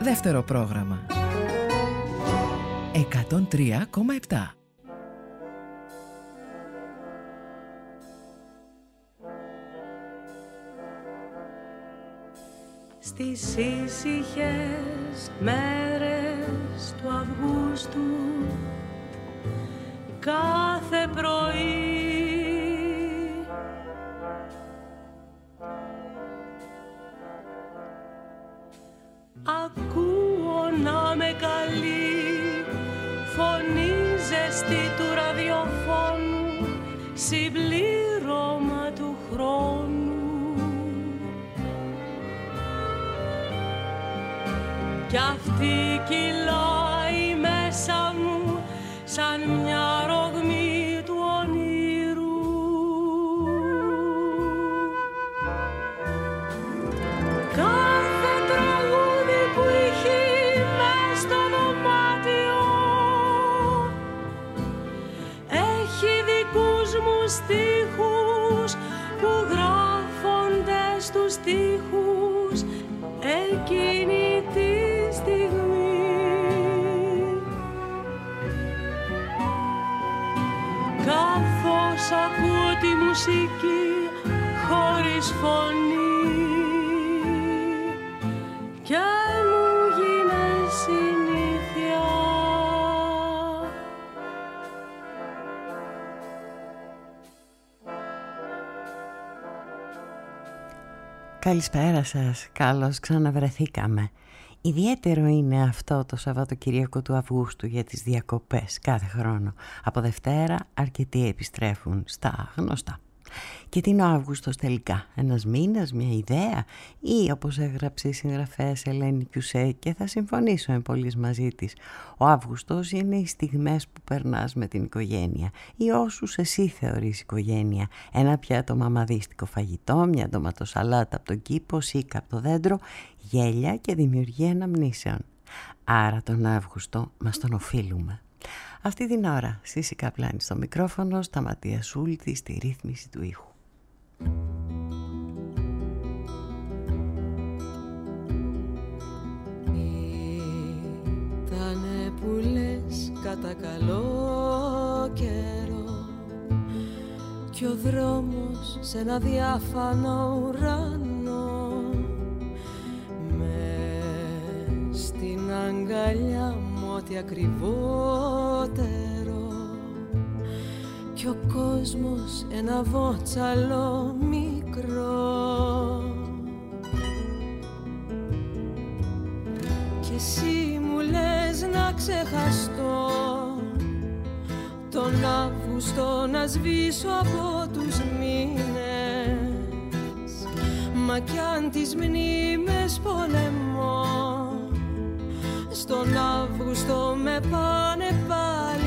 Δεύτερο πρόγραμμα 103,7. Στις ήσυχες μέρες του Αυγούστου κάθε πρωί ακούω να με καλεί φωνή ζεστή του ραδιοφώνου, συμπλήρωμα του χρόνου. Κι αυτή κυλάει μέσα μου σαν μια ρογμή του ονείρου. Κάθε τραγούδι που είχε μες στο δωμάτιο έχει δικούς μου στίχους που γράφονται στους στίχους εκείνη τη στιγμή. Καθώς ακούω τη μουσική χωρίς φωνή και μου γίνε συνήθεια. Καλησπέρα σας, καλώς ξαναβρεθήκαμε. Ιδιαίτερο είναι αυτό το Σαββατοκυριακό του Αυγούστου για τις διακοπές κάθε χρόνο. Από Δευτέρα αρκετοί επιστρέφουν στα γνωστά. Και τι είναι ο Αύγουστος τελικά, ένας μήνας, μια ιδέα, ή όπως έγραψε η συγγραφέας Ελένη Κιουσέ και θα συμφωνήσω εμπολής μαζί της, ο Αύγουστος είναι οι στιγμές που περνάς με την οικογένεια ή όσους εσύ θεωρείς οικογένεια, ένα πιάτο μαμαδίστικο φαγητό, μια ντοματοσαλάτα από τον κήπο, σίκα από το δέντρο, γέλια και δημιουργία αναμνήσεων. Άρα τον Αύγουστο μας τον οφείλουμε. Αυτή την ώρα Σύση Καπλάνη στο μικρόφωνο, Σταματία Σούλτη στη ρύθμιση του ήχου. Ήτανε που λες κατά καλό καιρό κι ο δρόμος σε ένα διάφανο ουρανό μες στην αγκαλιά μου ό,τι ακριβότερο κι ο κόσμος ένα βότσαλο μικρό κι εσύ μου λες να ξεχαστώ τον Αύγουστο, να σβήσω από τους μήνες, μα κι αν τις μνήμες πολεμώ στον Αύγουστο με πάνε πάλι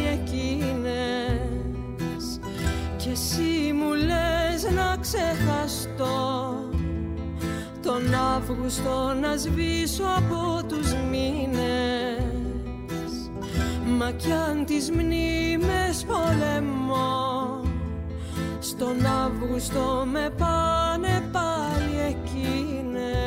εκείνες κι εσύ μου λες να ξεχαστώ τον Αύγουστο, να σβήσω από τους μήνες, μα κι αν τις μνήμες πολεμώ στον Αύγουστο με πάνε πάλι εκείνες.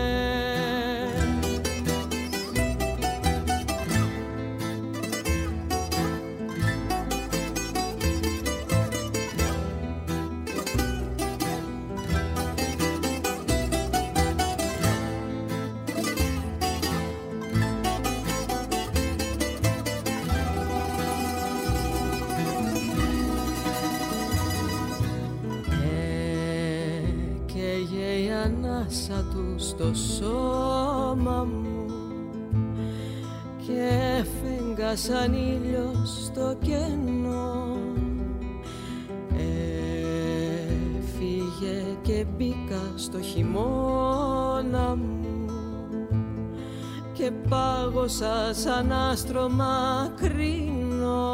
Ανάσα του στο σώμα μου και έφεγγα σαν ήλιος στο κενό, έφυγε και μπήκα στο χειμώνα μου και πάγωσα σαν άστρο μακρινό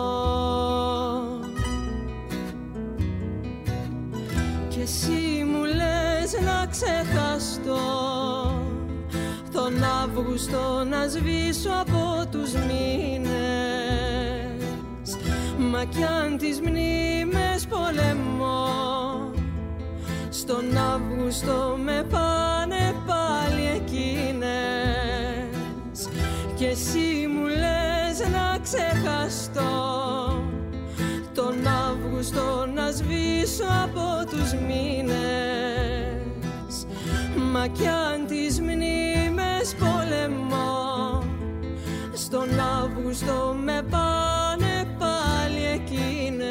και εσύ μου λες να ξεχαστώ τον Αύγουστο, να σβήσω από τους μήνες, μα κι αν τις μνήμες πολεμώ στον Αύγουστο με πάνε πάλι εκείνες κι εσύ μου λες να ξεχαστώ τον Αύγουστο, να σβήσω από τους μήνες. Μα κι αν τις μνήμες πολεμώ, στον Αύγουστο με πάνε πάλι εκείνες.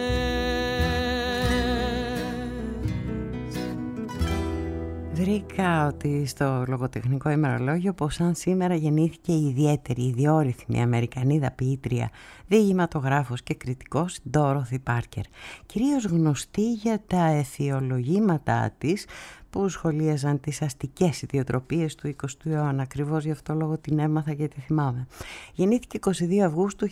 Βρήκα ότι στο λογοτεχνικό ημερολόγιο πως σαν σήμερα γεννήθηκε η ιδιαίτερη, ιδιόρυθμη Αμερικανίδα ποιήτρια, διηγηματογράφος και κριτικός Ντόροθι Πάρκερ, κυρίως γνωστή για τα αιθιολογήματά της που σχολίαζαν τις αστικές ιδιοτροπίες του 20ου αιώνα. Ακριβώς γι' αυτό λόγο την έμαθα και τη θυμάμαι. Γεννήθηκε 22 Αυγούστου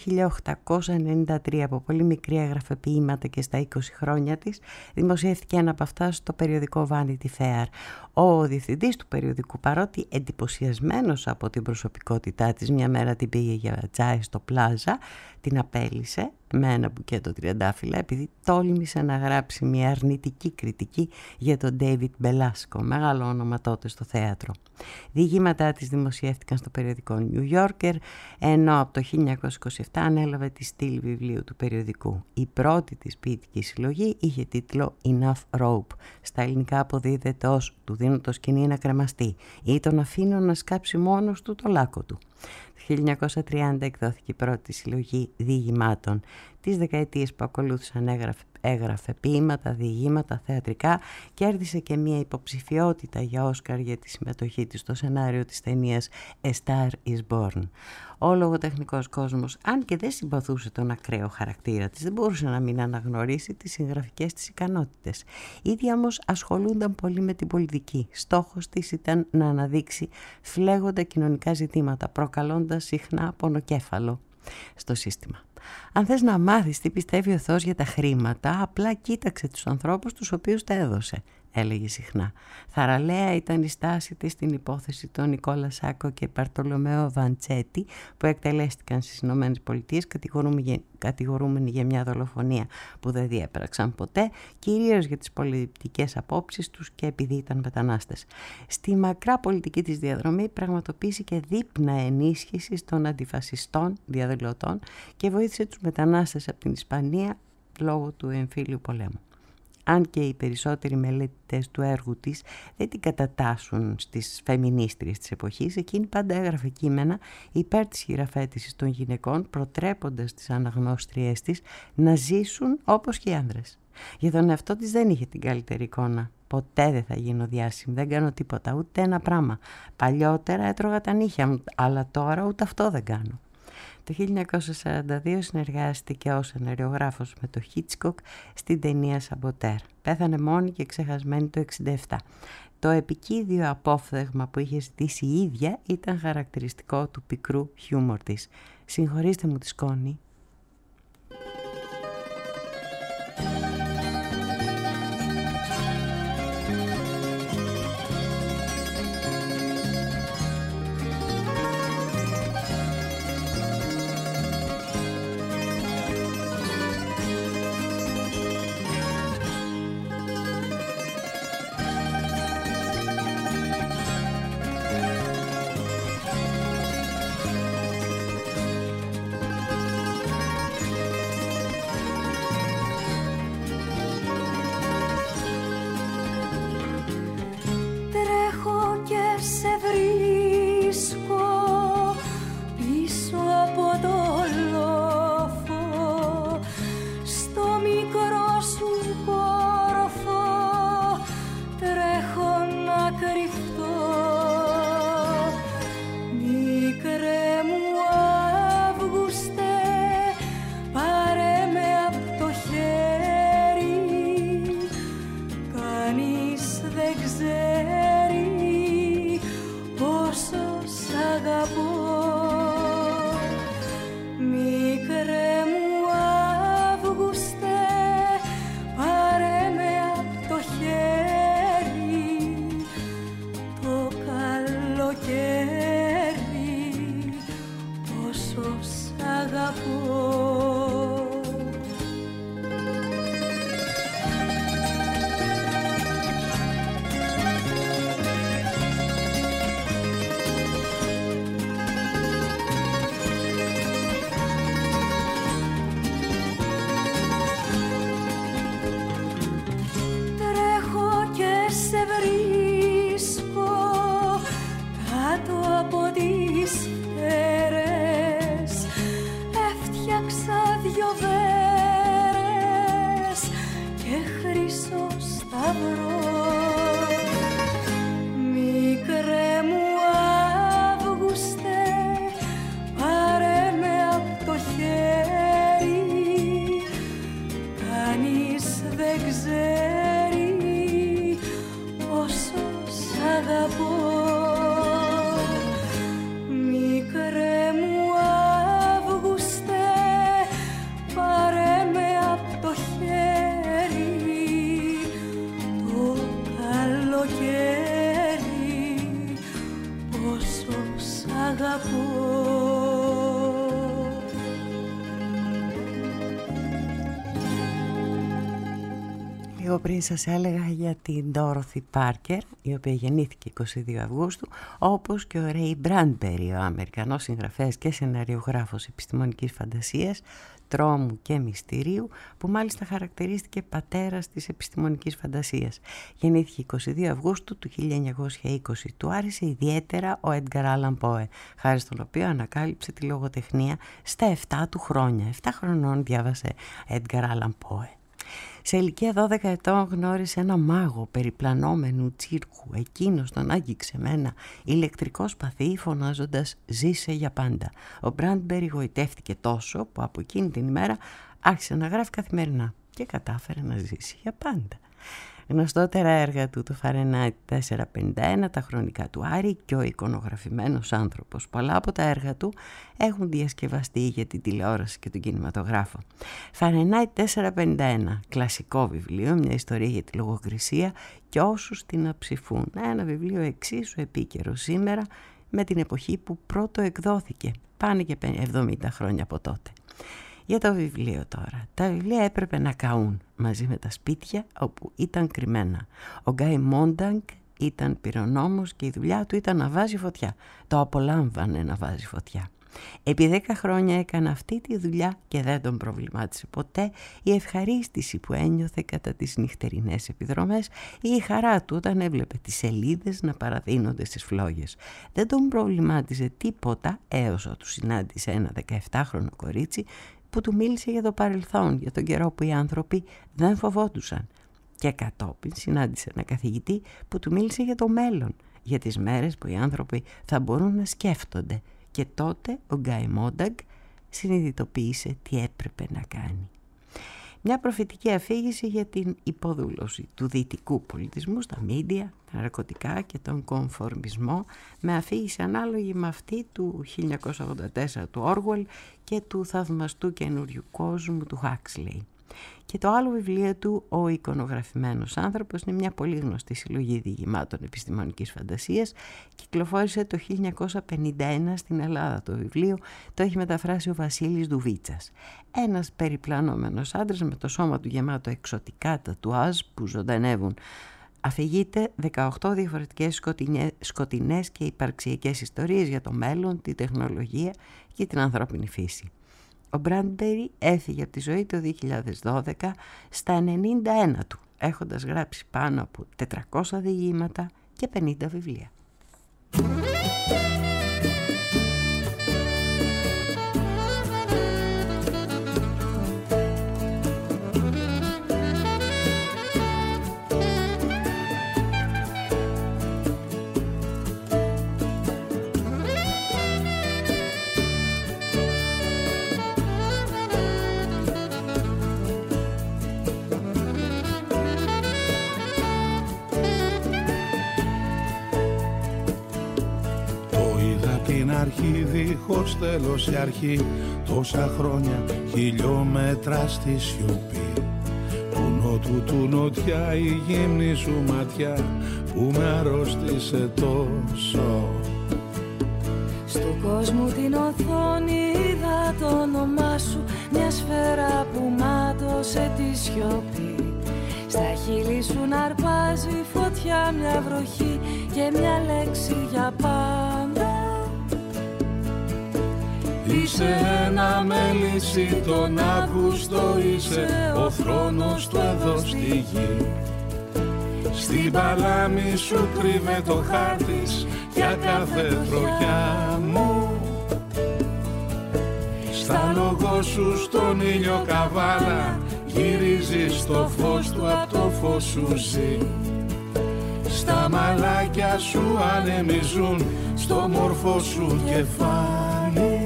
1893. Από πολύ μικρή έγραφε ποίηματα και στα 20 χρόνια της δημοσιεύτηκε ένα από αυτά στο περιοδικό Vanity Fair. Ο διευθυντής του περιοδικού, παρότι εντυπωσιασμένος από την προσωπικότητά της, μια μέρα την πήγε για τσάι στο Πλάζα, την απέλυσε με ένα μπουκέτο τριαντάφυλλα επειδή τόλμησε να γράψει μια αρνητική κριτική για τον David Belasco, μεγάλο όνομα τότε στο θέατρο. Διηγήματά της δημοσιεύτηκαν στο περιοδικό New Yorker, ενώ από το 1927 ανέλαβε τη στήλη βιβλίου του περιοδικού. Η πρώτη της ποιητική συλλογή είχε τίτλο Enough Rope. Στα ελληνικά αποδίδεται ως «Του δίνω το σκηνή να κρεμαστεί» ή «Τον αφήνω να σκάψει μόνος του το λάκκο του». Το 1930 εκδόθηκε η πρώτη συλλογή διηγημάτων. Τις δεκαετίες που ακολούθησαν έγραφε ποίηματα, διηγήματα, θεατρικά, κέρδισε και μία υποψηφιότητα για Όσκαρ για τη συμμετοχή της στο σενάριο της ταινίας A Star is Born. Ο λογοτεχνικός κόσμος, αν και δεν συμπαθούσε τον ακραίο χαρακτήρα της, δεν μπορούσε να μην αναγνωρίσει τις συγγραφικές της ικανότητες. Ήδη όμως ασχολούνταν πολύ με την πολιτική. Στόχος της ήταν να αναδείξει φλέγοντα κοινωνικά ζητήματα, προκαλώντας συχνά πονοκέφαλο στο σύστημα. Αν θες να μάθεις τι πιστεύει ο Θεός για τα χρήματα, απλά κοίταξε τους ανθρώπους τους οποίους τα έδωσε, έλεγε συχνά. Θαραλέα ήταν η στάση της στην υπόθεση των Νικόλα Σάκο και Μπαρτολομέο Βαντσέτη που εκτελέστηκαν στις ΗΠΑ κατηγορούμενοι για μια δολοφονία που δεν διέπραξαν ποτέ, κυρίως για τις πολιτικές απόψεις τους και επειδή ήταν μετανάστες. Στη μακρά πολιτική της διαδρομή πραγματοποίησε και δείπνα ενίσχυσης των αντιφασιστών διαδηλωτών και βοήθησε τους μετανάστες από την Ισπανία λόγω του εμφύλιου πολέμου. Αν και οι περισσότεροι μελέτητες του έργου της δεν την κατατάσσουν στις φεμινίστριες της εποχής, εκείνη πάντα έγραφε κείμενα υπέρ της χειραφέτησης των γυναικών, προτρέποντας τις αναγνώστριές της να ζήσουν όπως και οι άνδρες. Για τον εαυτό της δεν είχε την καλύτερη εικόνα. Ποτέ δεν θα γίνω διάσημη, δεν κάνω τίποτα, ούτε ένα πράγμα. Παλιότερα έτρωγα τα νύχια μου, αλλά τώρα ούτε αυτό δεν κάνω. Το 1942 συνεργάστηκε ως σεναριογράφος με το Χίτσκοκ στην ταινία Σαμποτέρ. Πέθανε μόνη και ξεχασμένη το 1967. Το επικίδιο απόφθεγμα που είχε ζητήσει η ίδια ήταν χαρακτηριστικό του πικρού χιούμορ της. Συγχωρήστε μου τη σκόνη. αγαπώ. Λίγο πριν σας έλεγα για την Ντόρόθι Πάρκερ, η οποία γεννήθηκε 22 Αυγούστου, όπως και ο Ρέι Μπράντμπερι, ο Αμερικανός συγγραφέας και σεναριογράφος επιστημονικής φαντασίας, τρόμου και μυστηρίου, που μάλιστα χαρακτηρίστηκε πατέρας της επιστημονικής φαντασίας. Γεννήθηκε 22 Αυγούστου του 1920. Του άρεσε ιδιαίτερα ο Έντγκαρ Άλαν Πόε, χάρη στον οποίο ανακάλυψε τη λογοτεχνία στα 7 του χρόνια. 7 χρονών διάβασε Έντγκαρ Άλαν Πόε. Σε ηλικία 12 ετών γνώρισε ένα μάγο περιπλανόμενου τσίρκου. Εκείνος τον άγγιξε με ένα ηλεκτρικό σπαθί φωνάζοντας «Ζήσε για πάντα». Ο Μπράντμπερι γοητεύτηκε τόσο που από εκείνη την ημέρα άρχισε να γράφει καθημερινά και κατάφερε να ζήσει για πάντα. Γνωστότερα έργα του, το Φαρενάιτ 451, τα χρονικά του Άρη και ο εικονογραφημένος άνθρωπος. Πολλά από τα έργα του έχουν διασκευαστεί για την τηλεόραση και τον κινηματογράφο. Φαρενάιτ 451, κλασικό βιβλίο, μια ιστορία για τη λογοκρισία και όσους την αψηφούν. Ένα βιβλίο εξίσου επίκαιρο σήμερα με την εποχή που πρώτο εκδόθηκε. Πάνε και 70 χρόνια από τότε. Για το βιβλίο τώρα. Τα βιβλία έπρεπε να καούν μαζί με τα σπίτια όπου ήταν κρυμμένα. Ο Γκάι Μόνταγκ ήταν πυρονόμος και η δουλειά του ήταν να βάζει φωτιά. Το απολάμβανε να βάζει φωτιά. Επί 10 χρόνια έκανε αυτή τη δουλειά και δεν τον προβλημάτισε ποτέ η ευχαρίστηση που ένιωθε κατά τις νυχτερινές επιδρομές ή η χαρά του όταν έβλεπε τις σελίδες να παραδίνονται στις φλόγες. Δεν τον προβλημάτισε τίποτα έως ότου συνάντησε ένα 17χρονο κορίτσι που του μίλησε για το παρελθόν, για τον καιρό που οι άνθρωποι δεν φοβόντουσαν. Και κατόπιν συνάντησε ένα καθηγητή που του μίλησε για το μέλλον, για τις μέρες που οι άνθρωποι θα μπορούν να σκέφτονται. Και τότε ο Γκάι Μόνταγκ συνειδητοποίησε τι έπρεπε να κάνει. Μια προφητική αφήγηση για την υποδούλωση του δυτικού πολιτισμού στα μίντια, τα ναρκωτικά και τον κομφορμισμό, με αφήγηση ανάλογη με αυτή του 1984 του Όργουελ και του θαυμαστού καινούριου κόσμου του Χάξλεϊ. Και το άλλο βιβλίο του, «Ο εικονογραφημένος άνθρωπος», είναι μια πολύ γνωστή συλλογή διηγημάτων επιστημονικής φαντασίας. Κυκλοφόρησε το 1951 στην Ελλάδα το βιβλίο, το έχει μεταφράσει ο Βασίλης Δουβίτσας. Ένας περιπλανόμενος άντρας με το σώμα του γεμάτο εξωτικά τατουάζ που ζωντανεύουν. Αφηγείται 18 διαφορετικές σκοτεινές και υπαρξιακές ιστορίες για το μέλλον, τη τεχνολογία και την ανθρώπινη φύση. Ο Μπράντμπερι έφυγε από τη ζωή το 2012 στα 91 του, έχοντας γράψει πάνω από 400 διηγήματα και 50 βιβλία. Αρχή δίχως τέλος η αρχή, τόσα χρόνια χιλιόμετρα στη σιωπή. Του νότου του νότια η γύμνη σου ματιά που με αρρώστησε τόσο. Στον κόσμο την οθόνη είδα το όνομά σου, μια σφαίρα που μάτωσε τη σιωπή. Στα χείλη σου να αρπάζει φωτιά μια βροχή και μια λέξη για πάντα. Είσαι ένα μέλισι τον Αύγουστο, είσαι ο χρόνος του εδώ στη γη. Στην παλάμη σου κρύβε το χάρτης για κάθε βροχιά μου. Στα λόγω σου στον ήλιο καβάλα γυρίζεις το φως του, απ' το φως σου ζει. Στα μαλάκια σου ανεμίζουν στο μόρφο σου κεφάλι.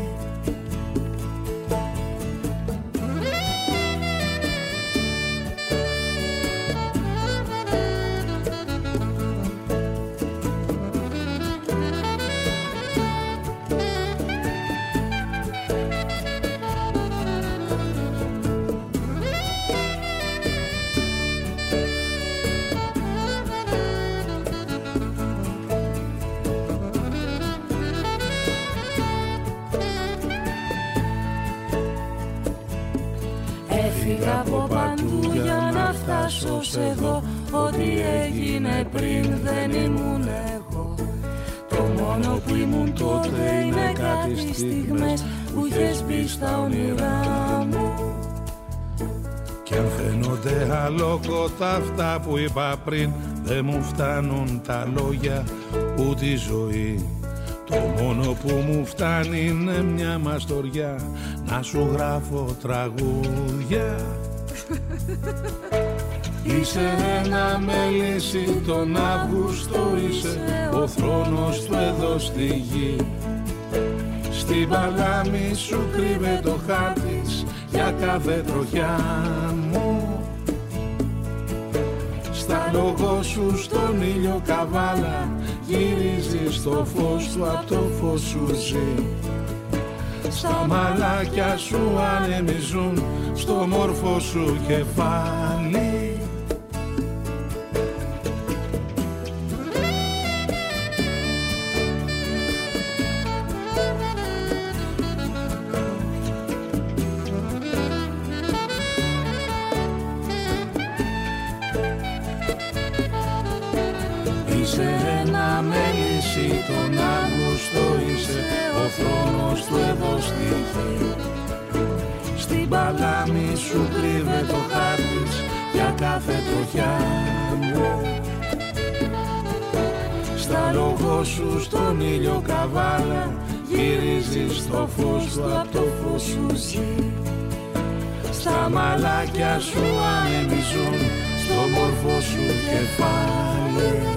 Πήγα από παντού για να φτάσω σε εδώ. Ό,τι έγινε πριν δεν ήμουν εγώ. Το μόνο που ήμουν τότε είναι κάτι στιγμές που είχες μπει στα όνειρά μου. Κι αν φαίνονται αλόκοτα αυτά που είπα πριν, δεν μου φτάνουν τα λόγια ούτε η ζωή. Το μόνο που μου φτάνει είναι μια μαστοριά να σου γράφω τραγούδια. Είσαι ένα μέλισσι τον Αύγουστο, είσαι ο θρόνος του εδώ στη γη. Στην παλάμη σου κρύβε το χάρτη για κάθε τροχιά μου. Στα λόγω σου στον ήλιο καβάλα γυρίζεις το φως του, απ' το φως σου ζει. Στα μαλάκια σου ανεμίζουν στο μόρφο σου κεφάλι. Τον Αύγουστο είσαι ο θρόνος του εδώ στη γη. Στην παλάμη σου κρύβε το χάρτης για κάθε τροχιά μου. Στα λόγω σου στον ήλιο καβάλα γυρίζεις το φως του, απ' το φως σου ζει. Στα μαλάκια σου ανεμίζουν στο μόρφο σου κεφάλι.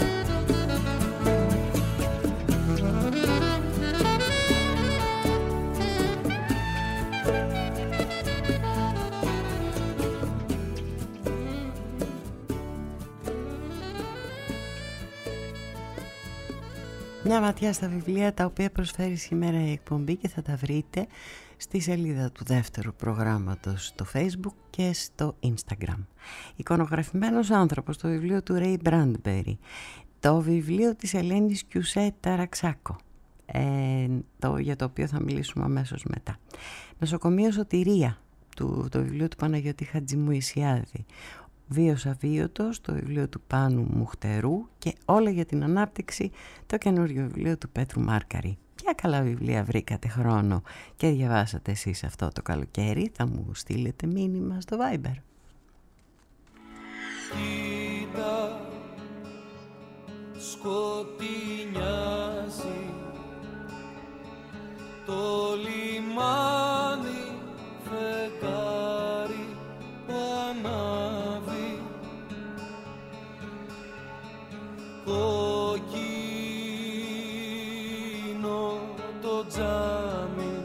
Μια ματιά στα βιβλία τα οποία προσφέρει σήμερα η εκπομπή και θα τα βρείτε στη σελίδα του δεύτερου προγράμματος στο Facebook και στο Instagram. Εικονογραφημένος άνθρωπος, το βιβλίο του Ray Bradbury, το βιβλίο της Ελένης Κιουσέ Ταραξάκο, για το οποίο θα μιλήσουμε αμέσως μετά. Νοσοκομείο Σωτηρία, το βιβλίο του Παναγιώτη Χατζημουησιάδη. Βίος αβίωτος, το βιβλίο του Πάνου Μουχτερού και Όλα για την ανάπτυξη, το καινούριο βιβλίο του Πέτρου Μάρκαρη. Ποια καλά βιβλία βρήκατε χρόνο και διαβάσατε εσείς αυτό το καλοκαίρι? Θα μου στείλετε μήνυμα στο Viber. Κοίτα, σκοτεινιάζει το λιμάνι, φεγγάρι που ανάβει. Κόκκινο το τζάμι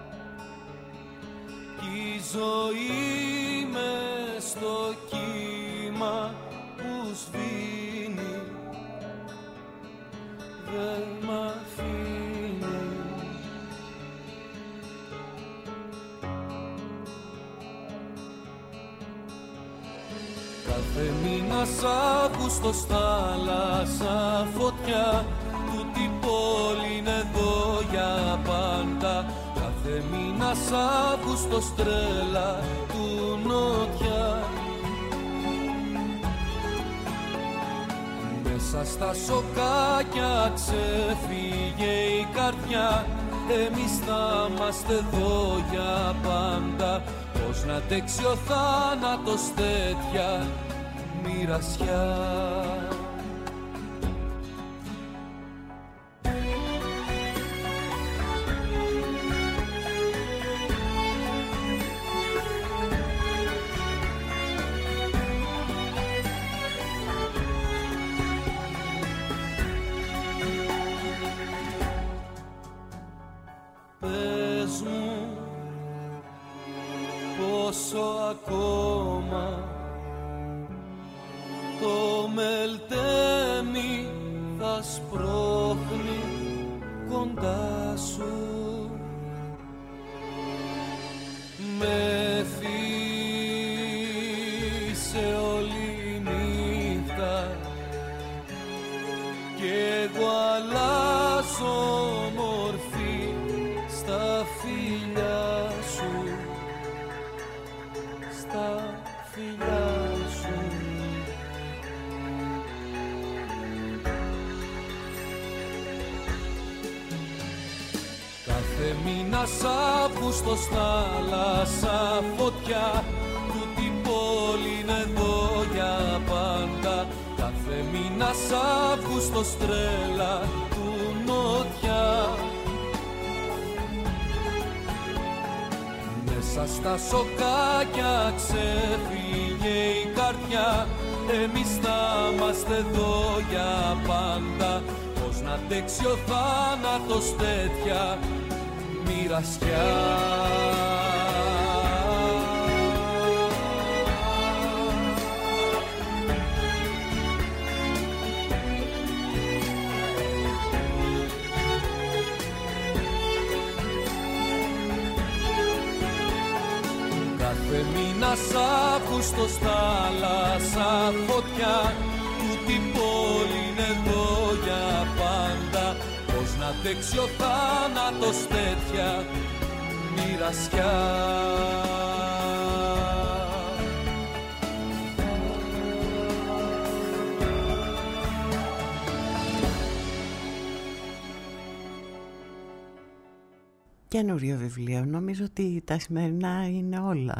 κι η ζωή μες στο κύμα που σβήνει δεν μ' αφήνει. Κάθε μήνας Αύγουστος, θάλασσα, φωτιά, τούτη πόλη είναι εδώ για πάντα. Κάθε μήνας Αύγουστος, τρέλα του νότια. Μέσα στα σοκάκια ξεφύγε η καρδιά. Εμείς θα είμαστε εδώ για πάντα. Πώς να τέξει ο θάνατος τέτοια μοιρασιά. Πες μου πόσο ακόμα το μελτέμι θα σπρώχνει κοντά σου. Με θύσε όλη η νύχτα κι εγώ αλλάζω μορφή στα φιλιά σου, στα φιλιά σου. Κάθε μήνας Αύγουστος θάλασσα φωτιά, τούτη πόλη είναι εδώ για πάντα. Κάθε μήνας Αύγουστος τρέλα του νότια. Μέσα στα σοκάκια ξέφυγε η καρδιά, εμείς θα είμαστε εδώ για πάντα. Πώς να αντέξει ο θάνατος τέτοια μοιρασιά. Κάθε μήνας Αύγουστος θάλασσα φωτιά, τούτη πόλη είναι εδώ για πάντα. Πώς να αντέξει ο θάνατος τέτοια μοιρασιά. Καινούριο βιβλίο, νομίζω ότι τα σημερινά είναι όλα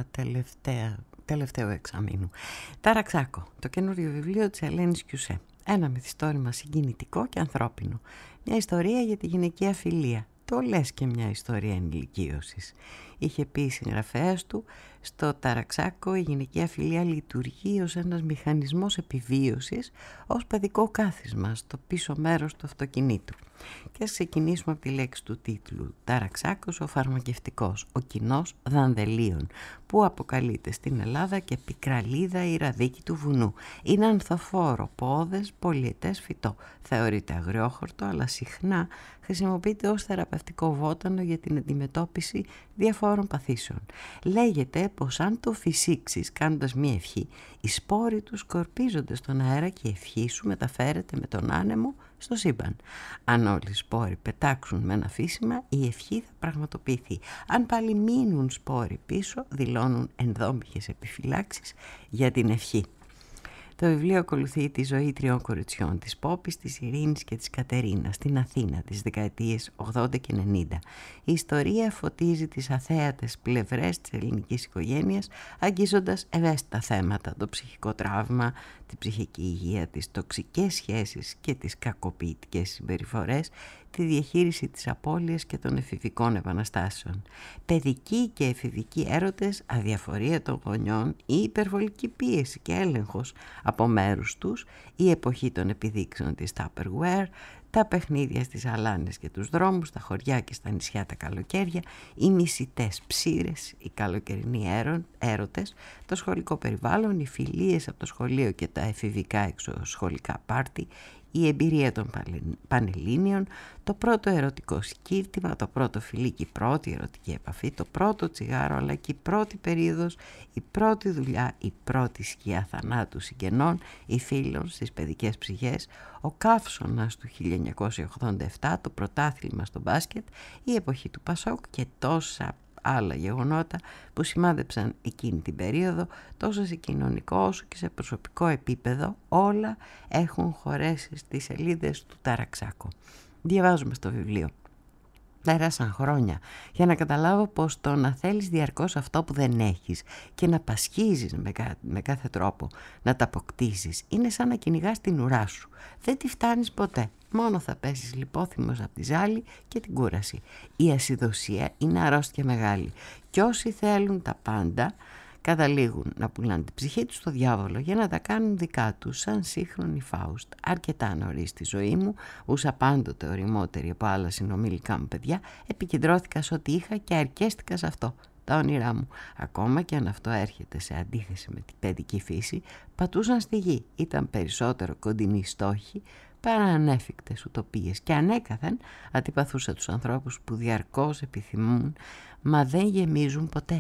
τελευταίο εξαμήνου. Ταραξάκο, το καινούριο βιβλίο της Ελένης Κιουσέ. Ένα μυθιστόρημα συγκινητικό και ανθρώπινο. Μια ιστορία για τη γυναικεία φιλία. Το λες και μια ιστορία ενηλικίωσης. Είχε πει η συγγραφέας του, στο Ταραξάκο η γυναικεία φιλία λειτουργεί ως ένας μηχανισμός επιβίωσης, ως παιδικό κάθισμα στο πίσω μέρος του αυτοκινήτου. Και ας ξεκινήσουμε από τη λέξη του τίτλου. Ταραξάκος ο φαρμακευτικός, ο κοινός δανδελίων, που αποκαλείται στην Ελλάδα και πικραλίδα η ραδίκη του βουνού. Είναι ανθοφόρο, πόδες, πολυετές φυτό. Θεωρείται αγριόχορτο, αλλά συχνά χρησιμοποιείται ως θεραπευτικό βότανο για την αντιμετώπιση διαφόρων παθήσεων. Λέγεται πως αν το φυσήξεις κάνοντας μία ευχή, οι σπόροι του σκορπίζονται στον αέρα και η ευχή σου μεταφέρεται με τον άνεμο στο σύμπαν. Αν όλοι οι σπόροι πετάξουν με ένα φύσιμα, η ευχή θα πραγματοποιηθεί. Αν πάλι μείνουν σπόροι πίσω, δηλώνουν ενδόμηχες επιφυλάξεις για την ευχή. Το βιβλίο ακολουθεί τη ζωή τριών κοριτσιών, της Πόπης, της Ειρήνης και της Κατερίνας, στην Αθήνα τις δεκαετίες 80 και 90. Η ιστορία φωτίζει τις αθέατες πλευρές της ελληνικής οικογένειας, αγγίζοντας ευαίσθητα θέματα, το ψυχικό τραύμα, την ψυχική υγεία, τις τοξικές σχέσεις και τις κακοποιητικές συμπεριφορές, τη διαχείριση της απώλειας και των εφηβικών επαναστάσεων. Παιδικοί και εφηβικοί έρωτες, αδιαφορία των γονιών, η υπερβολική πίεση και έλεγχος από μέρους τους, η εποχή των επιδείξεων της Tupperware, τα παιχνίδια στις αλάνες και τους δρόμους, τα χωριά και στα νησιά τα καλοκαίρια, οι μισητές ψήρες, οι καλοκαιρινοί έρωτες, το σχολικό περιβάλλον, οι φιλίες από το σχολείο και τα εφηβικά εξωσχολικά πάρτι, η εμπειρία των Πανελλήνιων, το πρώτο ερωτικό σκύρτημα, το πρώτο φιλί και η πρώτη ερωτική επαφή, το πρώτο τσιγάρο αλλά και η πρώτη περίοδος, η πρώτη δουλειά, η πρώτη σκιά θανάτου συγγενών, οι φίλων στις παιδικές ψυχές, ο καύσωνας του 1987, το πρωτάθλημα στο μπάσκετ, η εποχή του Πασόκ και τόσα άλλα γεγονότα που σημάδεψαν εκείνη την περίοδο, τόσο σε κοινωνικό όσο και σε προσωπικό επίπεδο, όλα έχουν χωρέσει στις σελίδες του Ταραξάκο. Διαβάζουμε στο βιβλίο. Πέρασαν χρόνια για να καταλάβω πως το να θέλεις διαρκώς αυτό που δεν έχεις και να πασχίζεις με κάθε τρόπο να τα αποκτήσεις είναι σαν να κυνηγάς την ουρά σου. Δεν τη φτάνεις ποτέ. Μόνο θα πέσεις λιπόθυμος από τη ζάλη και την κούραση. Η ασυδοσία είναι αρρώστια μεγάλη και όσοι θέλουν τα πάντα καταλήγουν να πουλάνε την ψυχή τους στο διάβολο για να τα κάνουν δικά τους, σαν σύγχρονη Φάουστ. Αρκετά νωρίς στη ζωή μου, ούσα πάντοτε ωριμότερη από άλλα συνομιλικά μου παιδιά, επικεντρώθηκα σε ό,τι είχα και αρκέστηκα σε αυτό. Τα όνειρά μου, ακόμα και αν αυτό έρχεται σε αντίθεση με την παιδική φύση, πατούσαν στη γη. Ήταν περισσότερο κοντινοί στόχοι παρά ανέφικτες ουτοπίες και ανέκαθεν αντιπαθούσα τους ανθρώπους που διαρκώς επιθυμούν μα δεν γεμίζουν ποτέ.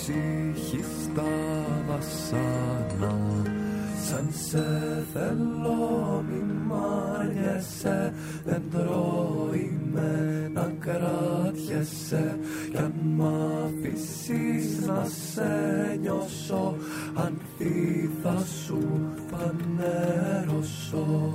ψυχή στα βασάνα. Σαν σε θέλω μη μ' αρνιέσαι, δεν τρώει να κρατιέσαι. Κι αν μ' αφήσεις να σε νιώσω, ανθί θα σου φανερώσω.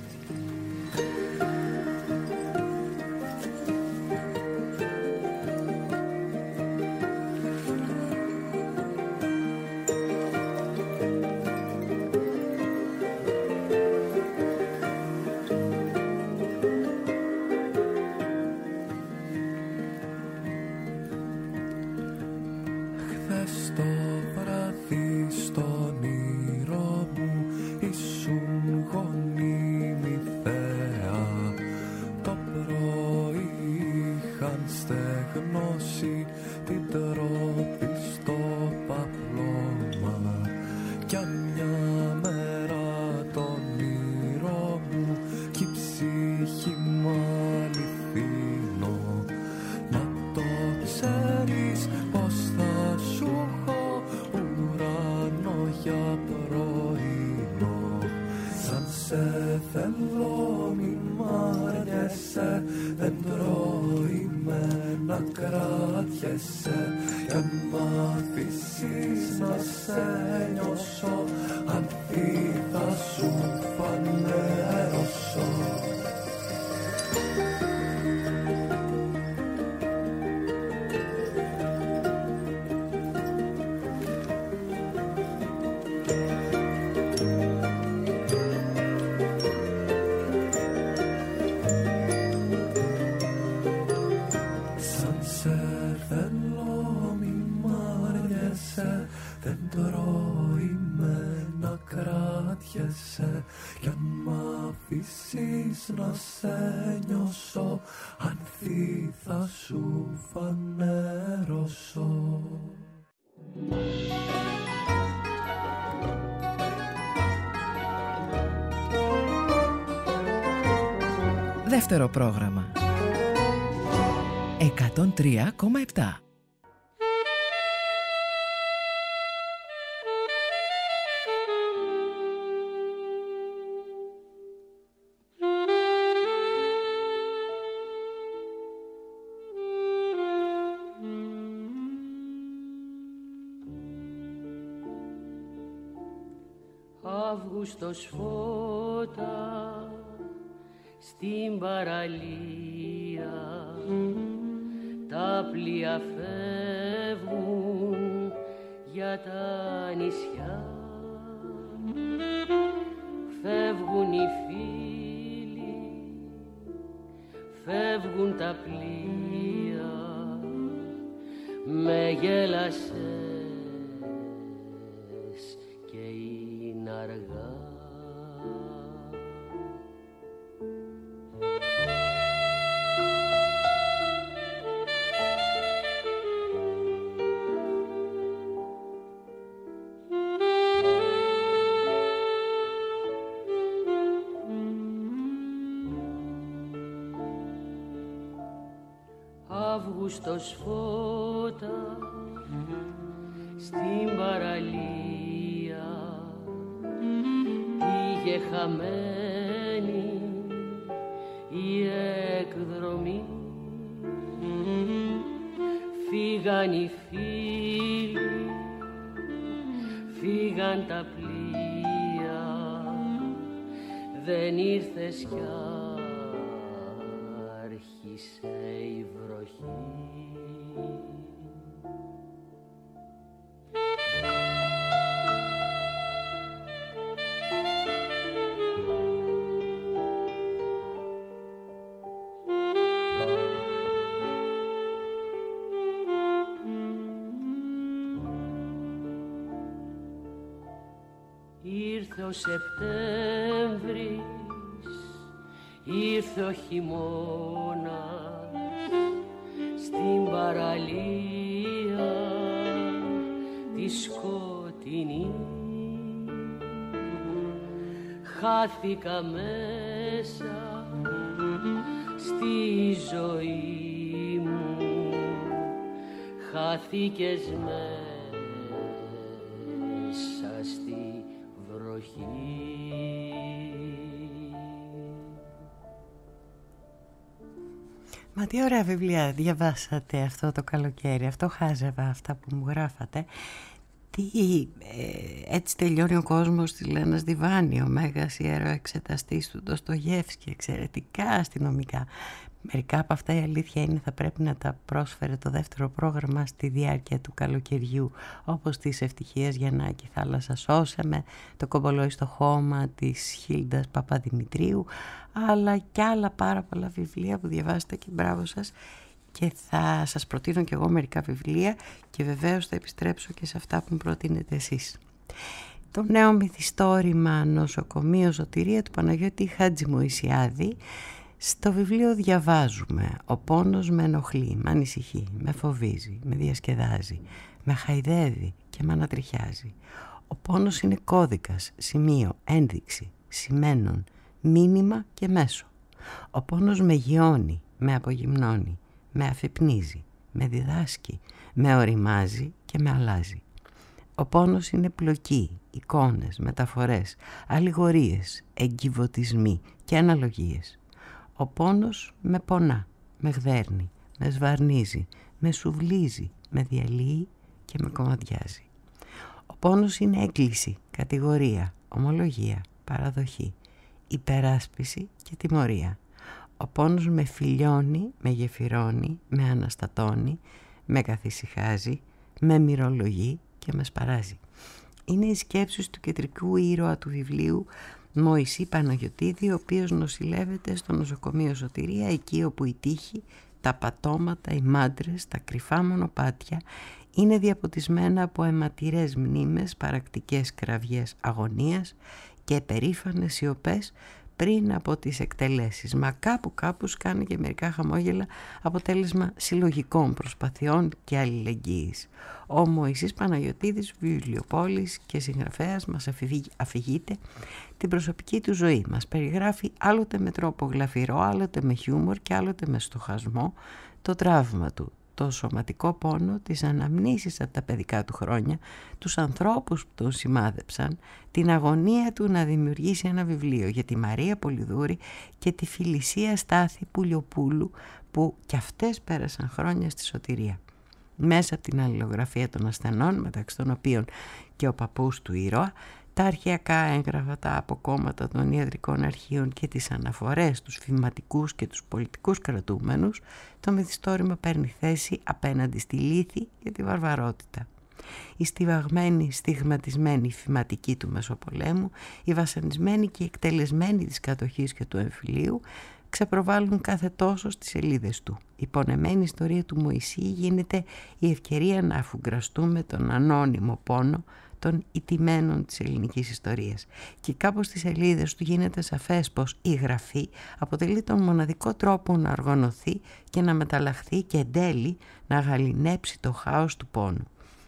Να σε νιώσω, ανθί θα σου φανερώσω. Δεύτερο πρόγραμμα 103,7. Αύγουστος φώτα στην παραλία, τα πλοία φεύγουν για τα νησιά, φεύγουν οι φίλοι, φεύγουν τα πλοία, με γέλασες και είναι αργά. Αύγουστος φώτα στην παραλία, πήγε χαμένη η εκδρομή, φύγαν οι φίλοι, φύγαν τα πλοία, δεν ήρθες κι άρχισε η βροχή. Ήρθε ο Σεπτέμβρης, ήρθε ο χειμώνας στην παραλία τη σκοτεινή. Χάθηκα μέσα στη ζωή μου, χάθηκες μέσα Τι ωραία βιβλία διαβάσατε αυτό το καλοκαίρι. Αυτό χάζευα, αυτά που μου γράφατε. Έτσι τελειώνει ο κόσμος της Λένας Διβάνη, ο μέγας ιεροεξεταστής του Ντοστογεύσκη, εξαιρετικά αστυνομικά. Μερικά από αυτά η αλήθεια είναι θα πρέπει να τα πρόσφερε το δεύτερο πρόγραμμα στη διάρκεια του καλοκαιριού, όπως της Ευτυχίας Γιαννάκη, Θάλασσα σώσε με, το Κομπολόι στο χώμα της Χίλντας Παπαδημητρίου, αλλά και άλλα πάρα πολλά βιβλία που διαβάσετε και μπράβο σας. Και θα σας προτείνω και εγώ μερικά βιβλία και βεβαίως θα επιστρέψω και σε αυτά που μου προτείνετε εσείς. Το νέο μυθιστόρημα Νοσοκομείο Σωτηρία του Παναγιώτη Χατζημοησιάδη. Στο βιβλίο διαβάζουμε: ο πόνος με ενοχλεί, με ανησυχεί, με φοβίζει, με διασκεδάζει, με χαϊδεύει και με ανατριχιάζει. Ο πόνος είναι κώδικας, σημείο, ένδειξη, σημαίνον, μήνυμα και μέσο. Ο πόνος με γιώνει, με απογυμνώνει, με αφυπνίζει, με διδάσκει, με οριμάζει και με αλλάζει. Ο πόνος είναι πλοκή, εικόνες, μεταφορές, αλληγορίες, εγκυβωτισμοί και αναλογίες. Ο πόνος με πονά, με γδέρνει, με σβαρνίζει, με σουβλίζει, με διαλύει και με κομματιάζει. Ο πόνος είναι έκκληση, κατηγορία, ομολογία, παραδοχή, υπεράσπιση και τιμωρία. Ο πόνος με φιλιώνει, με γεφυρώνει, με αναστατώνει, με καθησυχάζει, με μυρολογεί και με σπαράζει. Είναι οι σκέψεις του κεντρικού ήρωα του βιβλίου Μωυσή Παναγιωτίδη, ο οποίος νοσηλεύεται στο νοσοκομείο Σωτηρία, εκεί όπου η τύχη, τα πατώματα, οι μάντρες, τα κρυφά μονοπάτια είναι διαποτισμένα από αιματηρές μνήμες, παρακτικές κραυγές αγωνίας και περήφανες σιωπές πριν από τις εκτελέσεις. Μα κάπου σκάνει και μερικά χαμόγελα, αποτέλεσμα συλλογικών προσπαθειών και αλληλεγγύης. Ο Μωυσής Παναγιωτίδης, βιβλιοπόλης και συγγραφέας, μας αφηγείται την προσωπική του ζωή. Μας περιγράφει άλλοτε με τρόπο γλαφυρό, άλλοτε με χιούμορ και άλλοτε με στοχασμό το τραύμα του, το σωματικό πόνο, τις αναμνήσεις από τα παιδικά του χρόνια, τους ανθρώπους που τον σημάδεψαν, την αγωνία του να δημιουργήσει ένα βιβλίο για τη Μαρία Πολυδούρη και τη Φυλισσία Στάθη Πουλιοπούλου, που κι αυτές πέρασαν χρόνια στη σωτηρία. Μέσα από την αλληλογραφία των ασθενών, μεταξύ των οποίων και ο παππούς του ήρωα, τα αρχαιακά έγγραφα, τα αποκόμματα των ιατρικών αρχείων και τις αναφορές στους φηματικούς και τους πολιτικούς κρατούμενους, το μυθιστόρημα παίρνει θέση απέναντι στη λύθη και τη βαρβαρότητα. Η στιβαγμένη, στιγματισμένη φηματική του Μεσοπολέμου, η βασανισμένη και εκτελεσμένη της κατοχής και του εμφυλίου ξεπροβάλλουν κάθε τόσο στις σελίδες του. Η πονεμένη ιστορία του Μωυσή γίνεται η ευκαιρία να αφουγκραστούμε τον ανώνυμο πόνο των ηττημένων της ελληνικής ιστορίας. Και κάπου στις σελίδες του γίνεται σαφές πως η γραφή αποτελεί τον μοναδικό τρόπο να οργανωθεί και να μεταλλαχθεί και εν τέλει να γαληνέψει το χάος του πόνου.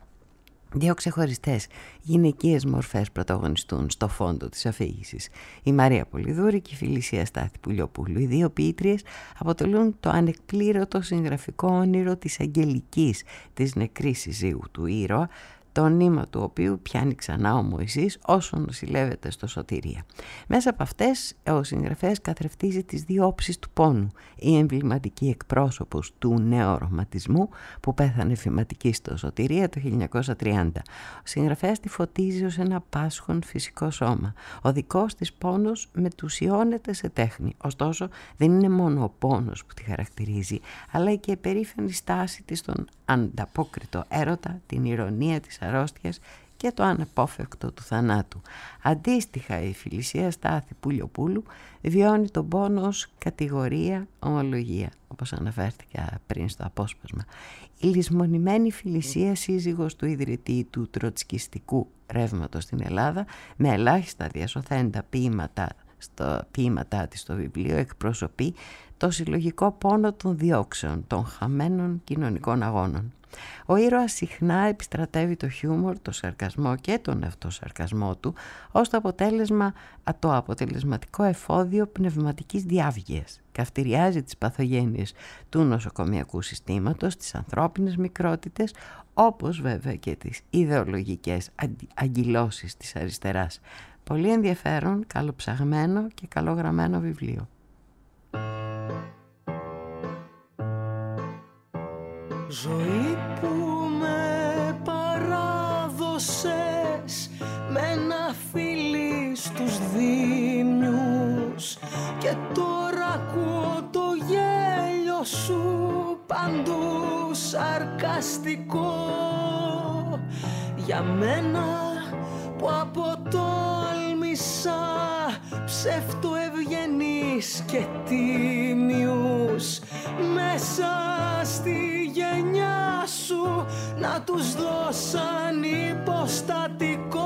Δύο ξεχωριστές γυναικείες μορφές πρωταγωνιστούν στο φόντο της αφήγησης. Η Μαρία Πολυδούρη και η Φυλισσία Στάθη Πουλιοπούλου. Οι δύο ποιήτριες αποτελούν το ανεκπλήρωτο συγγραφικό όνειρο της Αγγελικής, της νεκρής συζύγου του ήρωα, το νήμα του οποίου πιάνει ξανά ο Μωυσής όσο νοσηλεύεται στο Σωτηρία. Μέσα από αυτές ο συγγραφέας καθρεφτίζει τις δύο όψεις του πόνου. Η εμβληματική εκπρόσωπος του νεορωματισμού που πέθανε φηματική στο Σωτηρία το 1930. Ο συγγραφέας τη φωτίζει ως ένα πάσχον φυσικό σώμα. Ο δικός της πόνος μετουσιώνεται σε τέχνη. Ωστόσο δεν είναι μόνο ο πόνος που τη χαρακτηρίζει, αλλά και η περήφανη στάση της στον ανταπόκριτο έρωτα, την ηρωνία της αρρώστιας και το αναπόφευκτο του θανάτου. Αντίστοιχα η Φυλισσία Στάθη Πουλιοπούλου βιώνει τον πόνο ως κατηγορία, ομολογία, όπως αναφέρθηκα πριν στο απόσπασμα. Η λησμονημένη Φυλισσία, σύζυγος του ιδρυτή του τροτσκιστικού ρεύματος στην Ελλάδα, με ελάχιστα διασωθέντα ποίηματά της στο βιβλίο, εκπροσωπεί το συλλογικό πόνο των διώξεων, των χαμένων κοινωνικών αγώνων. Ο ήρωας συχνά επιστρατεύει το χιούμορ, το σαρκασμό και τον αυτοσαρκασμό του ως το αποτελεσματικό εφόδιο πνευματικής διάβγειας. Καυτηριάζει τις παθογένειες του νοσοκομιακού συστήματος, τις ανθρώπινες μικρότητες, όπως βέβαια και τις ιδεολογικές αγκυλώσεις της αριστεράς. Πολύ ενδιαφέρον, καλοψαγμένο και καλογραμμένο βιβλίο. Ζωή που με παράδωσες με ένα φίλι στους δίμιους και τώρα ακούω το γέλιο σου παντού σαρκαστικό για μένα που αποτόλμησα ψευτοευγενείς και τίμιους μέσα στη γενιά σου να τους δώσαν υποστατικό.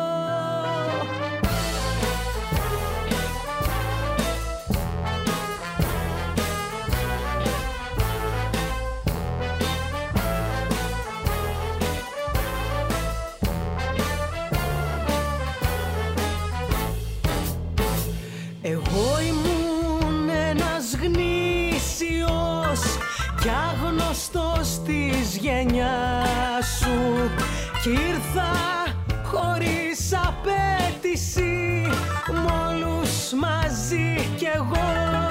Εγώ ήμουν ένας γνήσιος κι άγνωστος της γενιάς σου κι ήρθα χωρίς απέτηση μ' όλους μαζί κι εγώ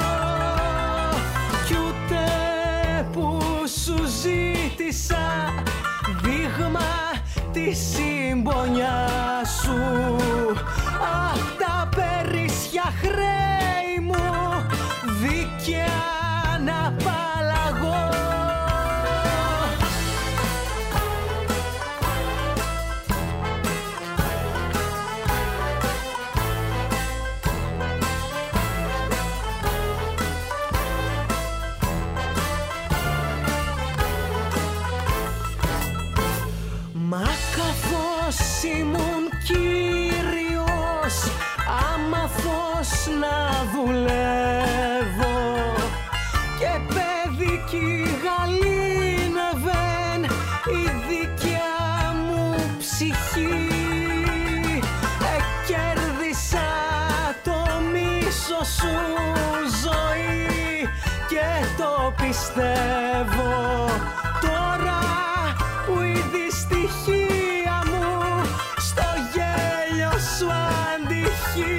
κι ούτε που σου ζήτησα δείγμα τη συμπονιά σου. Απ' τα περίσσια χρέη μου δίκαια να απαλλαγώ. Μα καθώς ήμουν κύριος άμαθος να δουλεύω και παιδική γαλήνευεν η δικιά μου ψυχή, κέρδισα το μίσο σου ζωή και το πιστεύω τώρα που η δυστυχία μου στο γέλιο σου αντυχεί.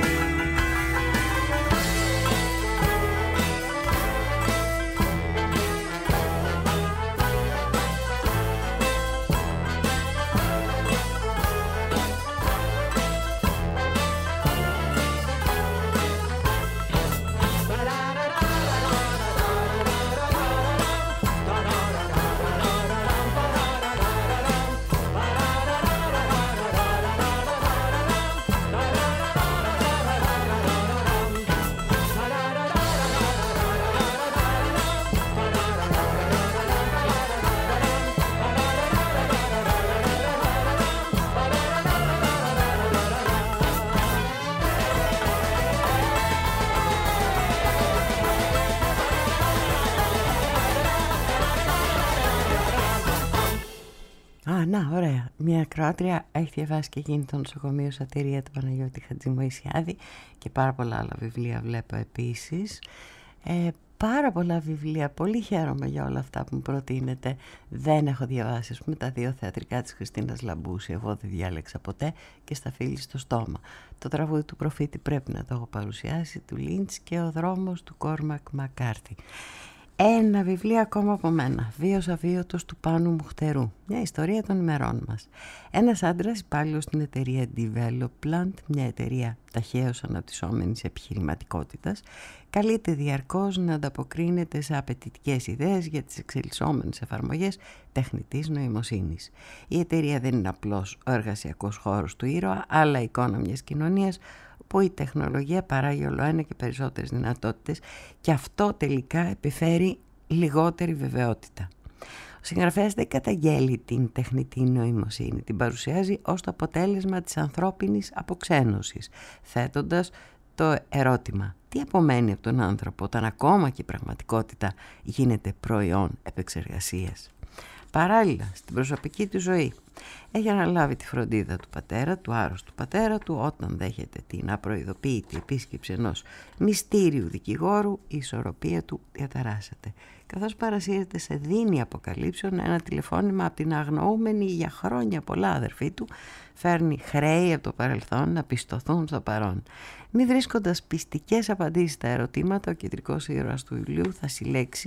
Να, ωραία. Μια ακροάτρια έχει διαβάσει και γίνει το νοσοκομείο Σωτηρία του Παναγιώτη Χατζημοϊσιάδη και πάρα πολλά άλλα βιβλία βλέπω επίσης. Πάρα πολλά βιβλία, πολύ χαίρομαι για όλα αυτά που μου προτείνετε. Δεν έχω διαβάσει, ας πούμε, τα 2 θεατρικά της Χριστίνας Λαμπούση, εγώ δεν διάλεξα ποτέ, και Στα φίλη στο στόμα. Το τραγούδι του Προφήτη πρέπει να το έχω παρουσιάσει, του Λίντς, και Ο δρόμος του Κόρμακ Μακάρθι. Ένα βιβλίο ακόμα από μένα, Βίος αβίωτος του Πάνου Μουχτερού, μια ιστορία των ημερών μας. Ένας άντρας υπάλληλος στην εταιρεία Development, μια εταιρεία ταχαίως αναπτυσσόμενης επιχειρηματικότητας, καλείται διαρκώς να ανταποκρίνεται σε απαιτητικές ιδέες για τις εξελισσόμενες εφαρμογές τεχνητής νοημοσύνης. Η εταιρεία δεν είναι απλώς ο εργασιακός χώρος του ήρωα, αλλά εικόνα μιας κοινωνίας που η τεχνολογία παράγει ολοένα και περισσότερες δυνατότητες και αυτό τελικά επιφέρει λιγότερη βεβαιότητα. Ο συγγραφέας δεν καταγγέλει την τεχνητή νοημοσύνη, την παρουσιάζει ως το αποτέλεσμα της ανθρώπινης αποξένωσης, θέτοντας το ερώτημα: τι απομένει από τον άνθρωπο όταν ακόμα και η πραγματικότητα γίνεται προϊόν επεξεργασίας. Παράλληλα, στην προσωπική του ζωή έχει αναλάβει τη φροντίδα του πατέρα, του άρρωστου πατέρα του, όταν δέχεται την απροειδοποίητη επίσκεψη ενός μυστήριου δικηγόρου, η ισορροπία του διαταράσσεται. Καθώς παρασύρεται σε δίνη αποκαλύψεων, ένα τηλεφώνημα από την αγνοούμενη για χρόνια πολλά αδερφή του φέρνει χρέη από το παρελθόν να πιστωθούν στο παρόν. Μη βρίσκοντας πιστικές απαντήσεις στα ερωτήματα, ο κεντρικός ήρωας του βιβλίου θα συλλέξει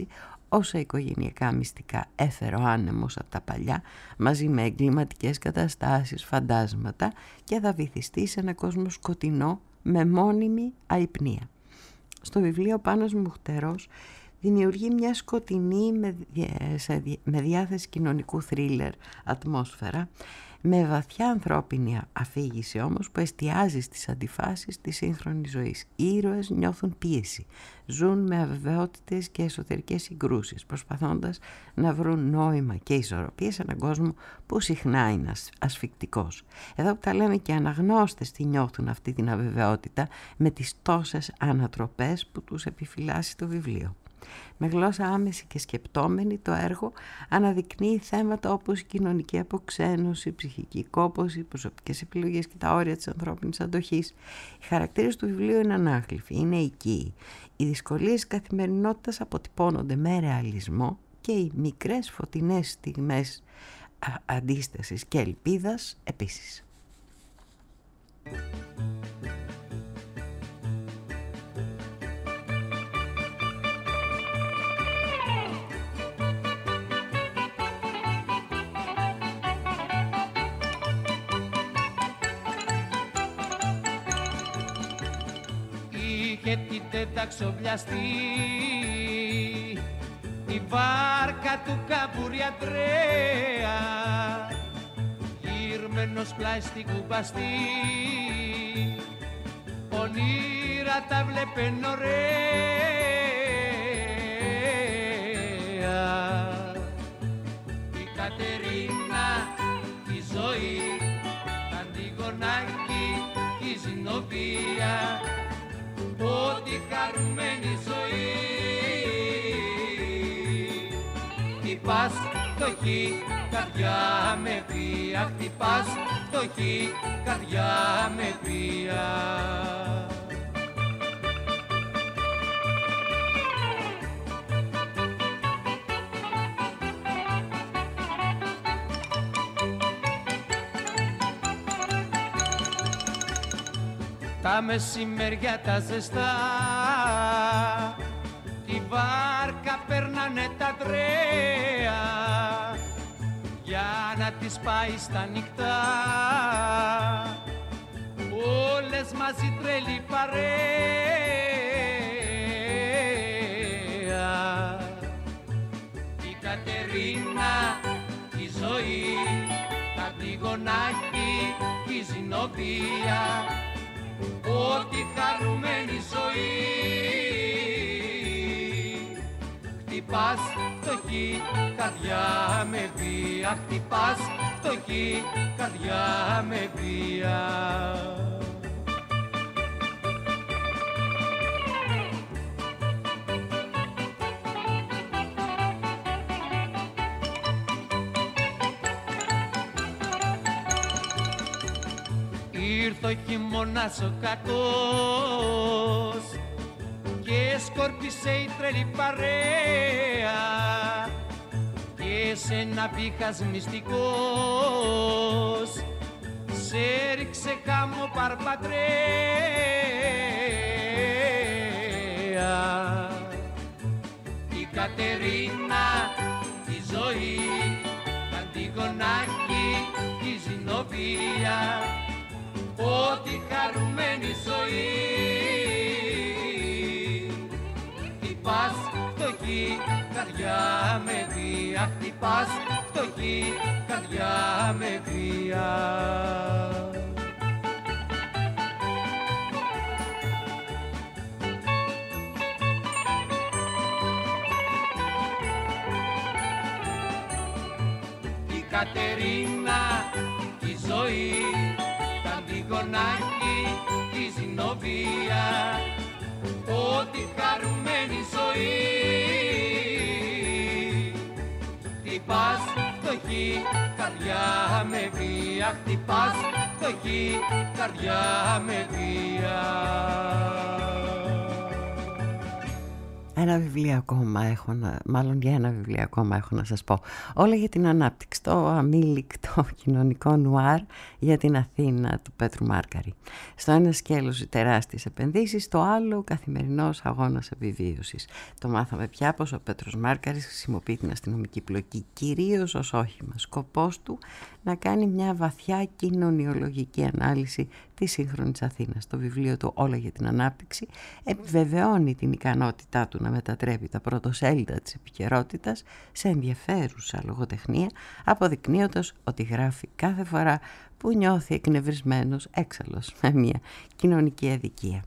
όσα οικογενειακά μυστικά έφερε ο άνεμος από τα παλιά, μαζί με εγκληματικές καταστάσεις, φαντάσματα, και θα βυθιστεί σε ένα κόσμο σκοτεινό με μόνιμη αϊπνία. Στο βιβλίο Πάνος Μουχτερός δημιουργεί μια σκοτεινή με διάθεση κοινωνικού θρίλερ ατμόσφαιρα, με βαθιά ανθρώπινη αφήγηση όμως που εστιάζει στις αντιφάσεις της σύγχρονης ζωής. Οι ήρωες νιώθουν πίεση, ζουν με αβεβαιότητες και εσωτερικές συγκρούσεις, προσπαθώντας να βρουν νόημα και ισορροπία σε έναν κόσμο που συχνά είναι ασφικτικός. Εδώ που τα λέμε και οι αναγνώστες τι νιώθουν αυτή την αβεβαιότητα με τις τόσες ανατροπές που τους επιφυλάσσει το βιβλίο. Με γλώσσα άμεση και σκεπτόμενη, το έργο αναδεικνύει θέματα όπως η κοινωνική αποξένωση, η ψυχική κόπωση, οι προσωπικές επιλογές και τα όρια της ανθρώπινης αντοχής. Οι χαρακτήρες του βιβλίου είναι ανάγλυφοι, είναι οικοί. Οι δυσκολίες της καθημερινότητας αποτυπώνονται με ρεαλισμό και οι μικρές φωτεινές στιγμές αντίστασης και ελπίδας επίσης. Και την τεταξοβιαστή η βάρκα του Καμπουριαντρέα, γυρμένος πλάι στην κουμπαστή, ονείρα τα βλέπεν ωραία. Η Κατερίνα, η ζωή, τα Αντιγονάκη, η Ζηνοβία, ό,τι χαρούμενη ζωή. Χτυπάς φτωχή, καρδιά με βία, χτυπάς φτωχή, καρδιά με βία. Τα μεσημέρια τα ζεστά, τη βάρκα περνάνε τα τρέα, για να τις πάει στα νυχτά, όλες μαζί τρελή παρέα. Η Κατερίνα, η ζωή, τα Αντιγονάκη, η Ζηνοβία, ό,τι χαρούμενη ζωή. Χτυπάς φτωχή, καρδιά με βία, χτυπάς φτωχή, καρδιά με βία. Ήρθε ο χειμώνας ο κακός και σκόρπισε η τρελή παρέα, και σε ένα βήχας μυστικός σε ρίξε χάμω παρπατρέα. Η Κατερίνα, η ζωή, τα Αντιγονάκη, η Ζηνοβία, ό,τι χαρούμενη ζωή. Χτυπάς φτωχή, καρδιά με βία, χτυπάς φτωχή, καρδιά με βία. Η Κατερίνα, η ζωή, τα Αντιγονάκη, η Ζηνοβία, ό,τι χαρούμενη ζωή. Χτυπάς φτωχή, καρδιά με βία, χτυπάς φτωχή, καρδιά με βία. Ένα βιβλίο ακόμα έχω να σας πω. Όλα για την ανάπτυξη, το αμήλικτο κοινωνικό νουάρ για την Αθήνα του Πέτρου Μάρκαρη. Στο ένα σκέλος οι τεράστιες επενδύσεις, στο άλλο ο καθημερινός αγώνας επιβίωσης. Το μάθαμε πια πως ο Πέτρος Μάρκαρης χρησιμοποιεί την αστυνομική πλοκή κυρίως ως όχημα. Σκοπός του να κάνει μια βαθιά κοινωνιολογική ανάλυση της σύγχρονης Αθήνας. Το βιβλίο του «Όλα για την ανάπτυξη» επιβεβαιώνει την ικανότητά του να μετατρέπει τα πρωτοσέλιδα της επικαιρότητας σε ενδιαφέρουσα λογοτεχνία, αποδεικνύοντας ότι γράφει κάθε φορά που νιώθει εκνευρισμένος έξαλλος με μια κοινωνική αδικία.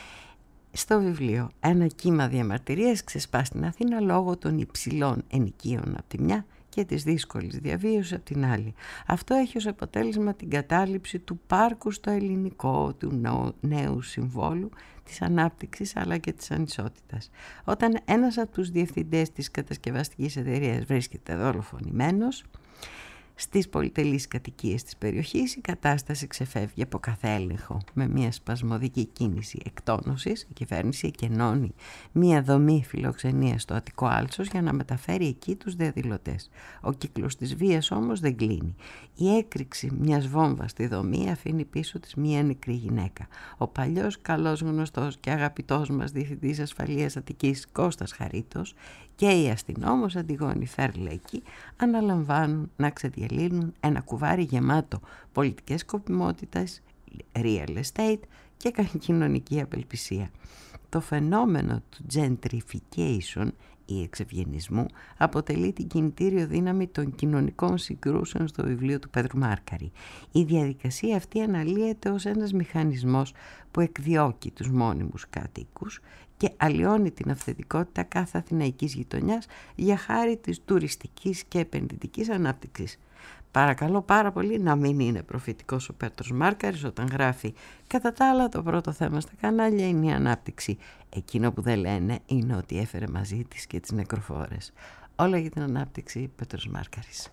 Στο βιβλίο ένα κύμα διαμαρτυρίας ξεσπά στην Αθήνα λόγω των υψηλών ενοικίων από τη μια και της δύσκολης διαβίωσης από την άλλη. Αυτό έχει ως αποτέλεσμα την κατάληψη του πάρκου στο ελληνικό, του νέου συμβόλου της ανάπτυξης αλλά και της ανισότητας. Όταν ένας από τους διευθυντές της κατασκευαστικής εταιρείας βρίσκεται δολοφονημένος, στις πολυτελείς κατοικίες της περιοχής η κατάσταση ξεφεύγει από κάθε έλεγχο. Με μια σπασμωδική κίνηση εκτόνωσης, η κυβέρνηση εκενώνει μια δομή φιλοξενίας στο Αττικό Άλσος για να μεταφέρει εκεί τους διαδηλωτές. Ο κύκλος της βίας όμως δεν κλείνει. Η έκρηξη μιας βόμβας στη δομή αφήνει πίσω της μια νεκρή γυναίκα. Ο παλιός καλός γνωστός και αγαπητός μας διευθυντής ασφαλείας Αττικής Κώστας Χαρίτος και η αστυνόμος Αντιγόνη Φερλέκη αναλαμβάνουν να ξεδιαλύνουν ένα κουβάρι γεμάτο πολιτικές σκοπιμότητες, real estate και κοινωνική απελπισία. Το φαινόμενο του gentrification ή εξευγενισμού αποτελεί την κινητήριο δύναμη των κοινωνικών συγκρούσεων στο βιβλίο του Πέτρου Μάρκαρη. Η διαδικασία αυτή αναλύεται ως ένας μηχανισμός που εκδιώκει τους μόνιμους κατοίκους και αλλοιώνει την αυθεντικότητα κάθε αθηναϊκής γειτονιάς για χάρη της τουριστικής και επενδυτικής ανάπτυξης. Παρακαλώ πάρα πολύ να μην είναι προφητικός ο Πέτρος Μάρκαρης όταν γράφει «Κατά τα άλλα το πρώτο θέμα στα κανάλια είναι η ανάπτυξη. Εκείνο που δεν λένε είναι ότι έφερε μαζί της και τις νεκροφόρες». Όλα για την ανάπτυξη, Πέτρος Μάρκαρης.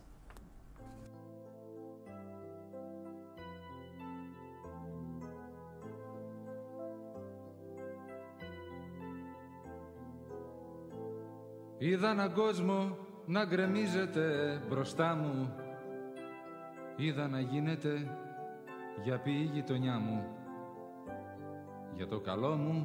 Είδα έναν κόσμο να γκρεμίζεται μπροστά μου. Είδα να γίνεται για ποιη γειτονιά μου, για το καλό μου.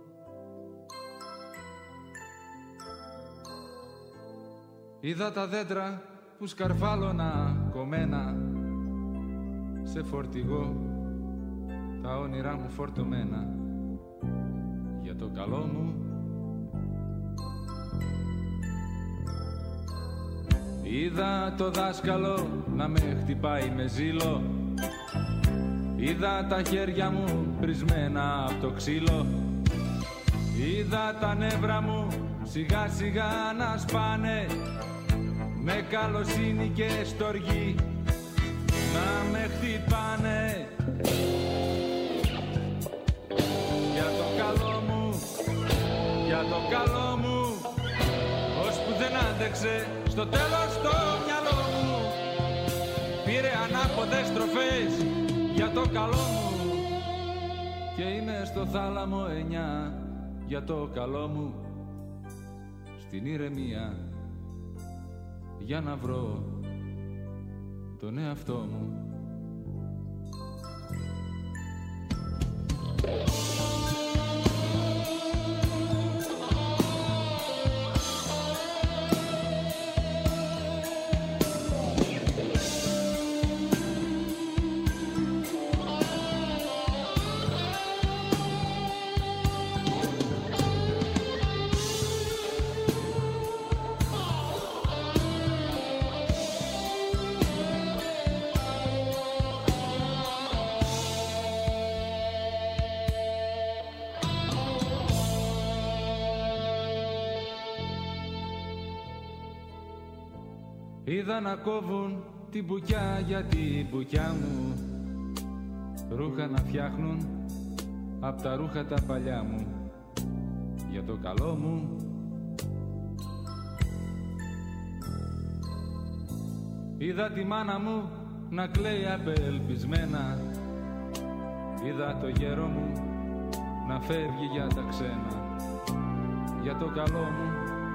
Είδα τα δέντρα που σκαρφάλωνα κομμένα σε φορτηγό, τα όνειρά μου φορτωμένα για το καλό μου. Είδα το δάσκαλο να με χτυπάει με ζήλο. Είδα τα χέρια μου πρισμένα από το ξύλο. Είδα τα νεύρα μου σιγά σιγά να σπάνε, με καλοσύνη και στοργή να με χτυπάνε. Για το καλό μου, για το καλό μου, ώσπου δεν άντεξε στο τέλος το μυαλό μου. Πήρε ανάποδες στροφές για το καλό μου και είμαι στο θάλαμο 9 για το καλό μου. Στην ηρεμία για να βρω τον εαυτό μου. Είδα να κόβουν την μπουκιά για την μπουκιά μου, ρούχα να φτιάχνουν απ' τα ρούχα τα παλιά μου για το καλό μου. Είδα τη μάνα μου να κλαίει απελπισμένα, είδα το γέρο μου να φεύγει για τα ξένα για το καλό μου.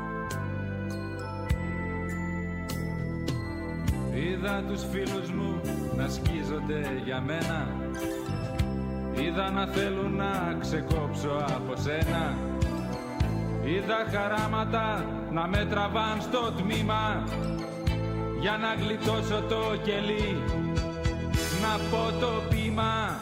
Είδα τους φίλους μου να σκίζονται για μένα, είδα να θέλουν να ξεκόψω από σένα, είδα χαράματα να με τραβάν στο τμήμα για να γλιτώσω το κελί, να πω το πείμα.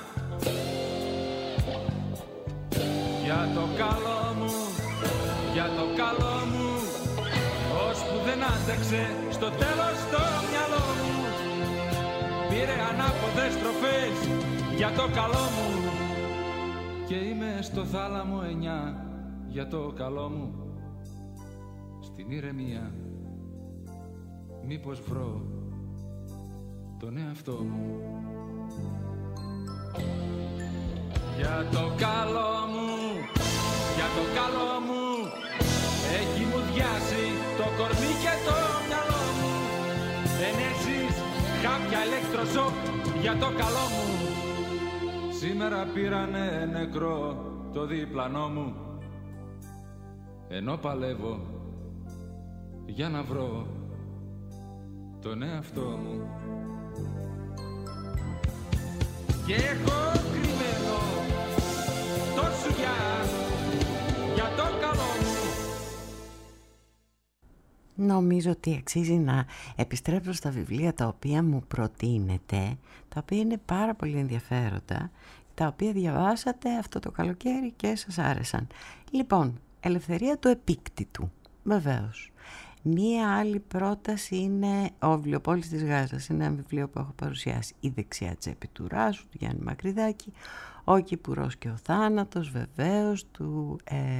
Για το καλό μου, για το καλό μου, ώσπου δεν άντεξε στο τέλος το μυαλό μου, πήρε ανάποδες στροφές για το καλό μου και είμαι στο θάλαμο 9 για το καλό μου. Στην ηρεμία μήπως βρω τον εαυτό μου. Για το καλό μου, για το καλό μου, έχει μου διάσει το κορμί και το μυαλό μου. Ενέσεις κάποια ηλεκτροσόκ για το καλό μου. Σήμερα πήρανε νεκρό το διπλανό μου, ενώ παλεύω για να βρω τον εαυτό μου. Και έχω κρυμμένο το σουγιά για το καλό μου. Νομίζω ότι αξίζει να επιστρέψω στα βιβλία τα οποία μου προτείνετε, τα οποία είναι πάρα πολύ ενδιαφέροντα, τα οποία διαβάσατε αυτό το καλοκαίρι και σας άρεσαν. Λοιπόν, Ελευθερία του Επίκτητου, βεβαίως. Μία άλλη πρόταση είναι ο Βιβλιοπόλης της Γάζας, είναι ένα βιβλίο που έχω παρουσιάσει. Η δεξιά τσέπη του Ράσου, του Γιάννη Μακρυδάκη, ο Κυπουρός και ο Θάνατος, βεβαίως, του...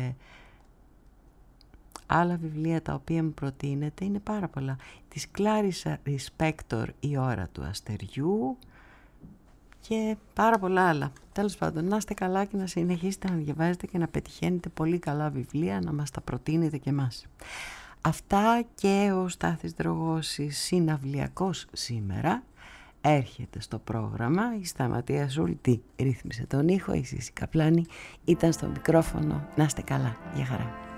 Άλλα βιβλία τα οποία μου προτείνεται είναι πάρα πολλά. Της Κλάρισα Ρισπέκτορ, Η ώρα του αστεριού και πάρα πολλά άλλα. Τέλος πάντων, να είστε καλά και να συνεχίσετε να διαβάζετε και να πετυχαίνετε πολύ καλά βιβλία, να μας τα προτείνετε και εμάς. Αυτά και ο Στάθης Δρογώσης συναυλιακός σήμερα έρχεται στο πρόγραμμα. Η Σταματία Ζούλτη ρύθμισε τον ήχο, η Σύση Καπλάνη ήταν στο μικρόφωνο. Να είστε καλά, για χαρά.